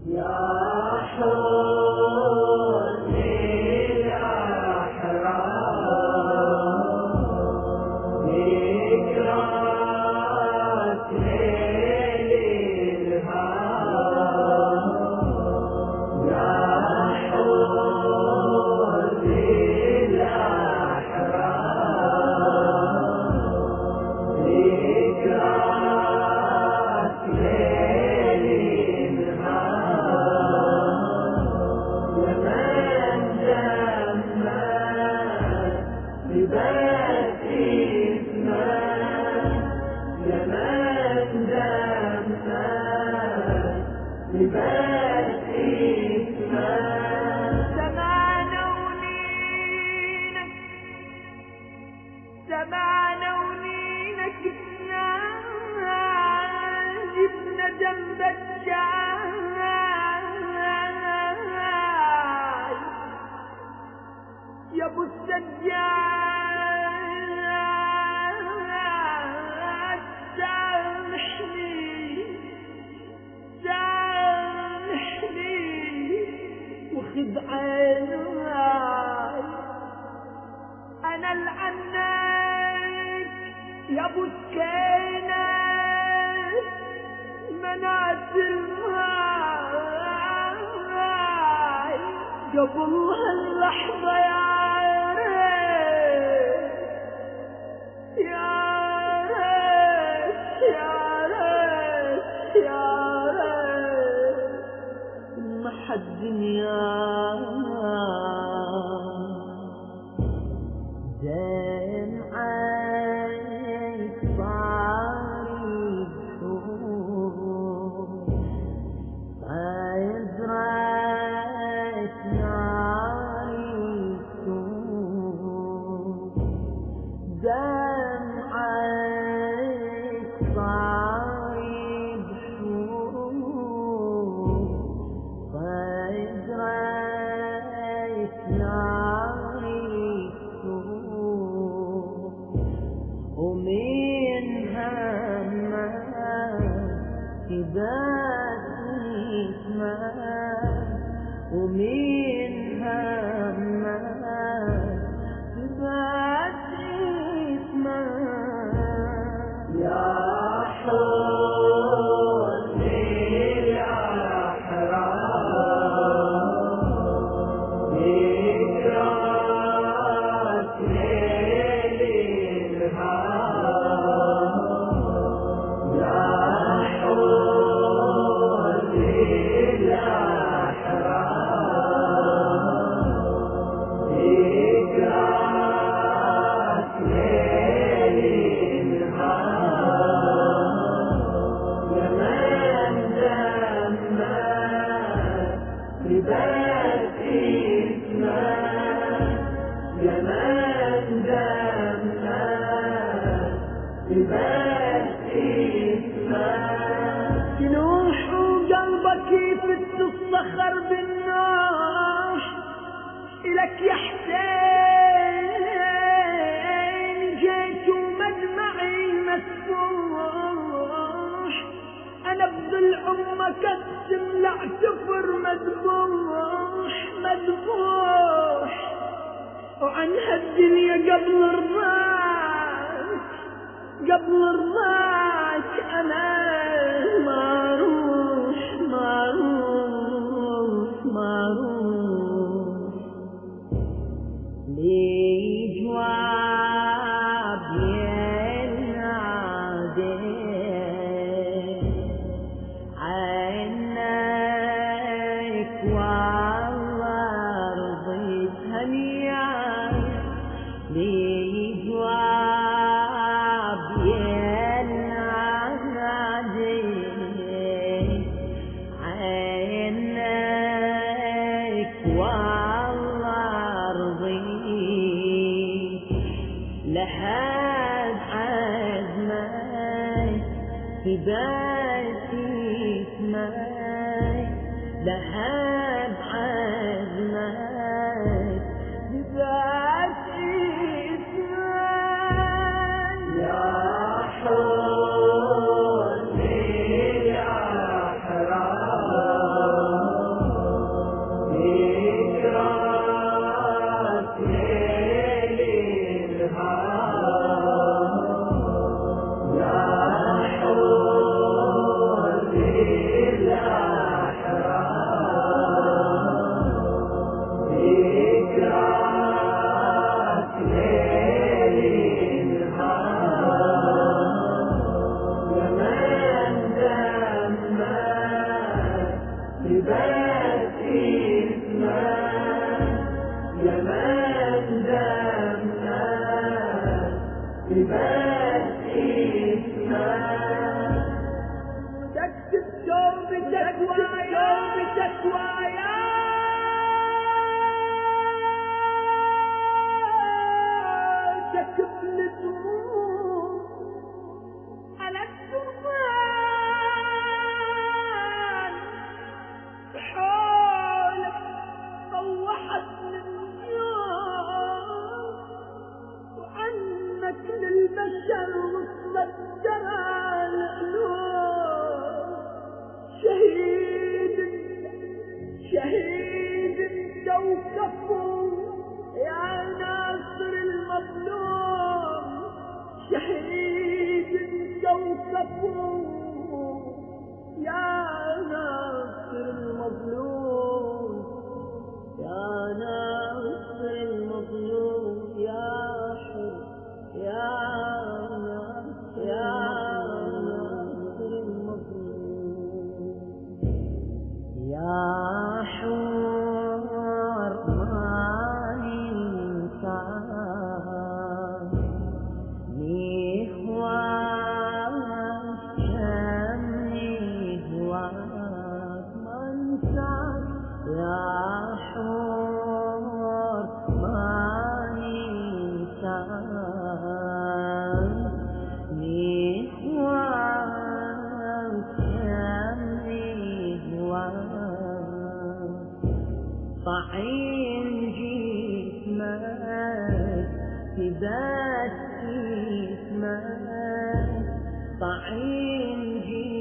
قبل هاللحظة يا ريت يا ريت يا ريت يا ريت ما حد دنيا زين عيك صاري بحور ومين همك تبات اسمك يا حسني يا حرام ذكراك ليل الهام يا حسني يا جنوح وقلبك يفت الصخر بالنار إلك يا حسين جيت ومدمعي مسفوح أنا بذل أمك أقسم لاعتفر مذبوح مذبوح وعن هالدنيا قبل رضاك قبل رضاك أنا ما روح ما روح ما روح لي جواب ينادي عنك والله رضيت هنيا لي جواب ينادي عنك والله رضيت لحد عزمك بباتي اسمك لحد عزمك بباتي اسمك يا حسني يا حرام بس اسمك يا من دمنا بس اسمك تكتب شوق تكوايا تكب الدموع على الدخان بحولك طوحت النيام وعنك للبشر وصلت درى القلوب شهيد وكفو يا ناصر المظلوم شهيد وكفو يا ناصر المظلوم يا ناصر المظلوم يا حر يا ناصر المظلوم يا حور ما ينسى نهواك كم نهواك ما انساك يا حور ما ينساك نهواك كم نهواك طعين جسمك تبات اسمك طعين جسمك